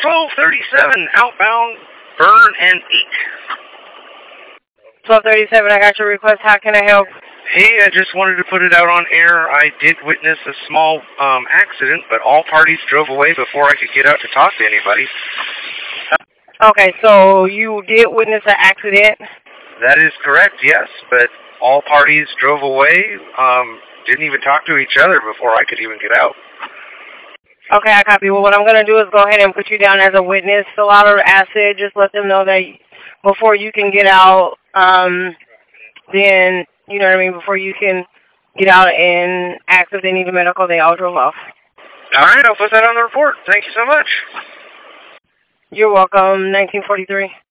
1237 outbound, burn and 8. 1237, I got your request. How can I help? Hey, I just wanted to put it out on air. I did witness a small accident, but all parties drove away before I could get out to talk to anybody. Okay, so you did witness an accident? That is correct, yes, but all parties drove away, didn't even talk to each other before I could even get out. Okay, I copy. Well, what I'm going to do is go ahead and put you down as a witness. Fill out an acid. Just let them know that before you can get out, then, you know what I mean, before you can get out and ask if they need a medical, they all drove off. All right, I'll put that on the report. Thank you so much. You're welcome. 1943.